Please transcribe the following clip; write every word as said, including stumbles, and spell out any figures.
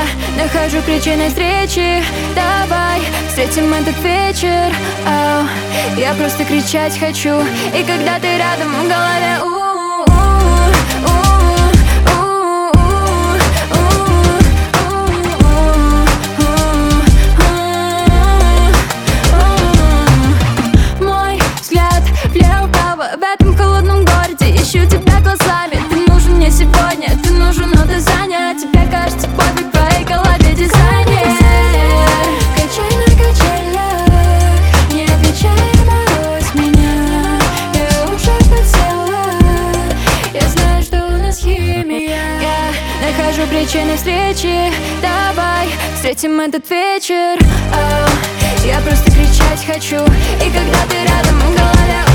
нахожу причины встречи. Давай встретим этот вечер. Ау, я просто кричать хочу. И когда ты рядом, в голове у в этом холодном городе. Ищу тебя глазами. Ты нужен мне сегодня, ты нужен, но ты занят. Тебе кажется пофиг, в твоей голове дизайнер. Качай на качелях, не отвечай, брось меня. Я уже подсела, я знаю, что у нас химия. Я нахожу причины встречи. Давай встретим этот вечер. Ау, я просто кричать хочу. И когда ты рядом, в голове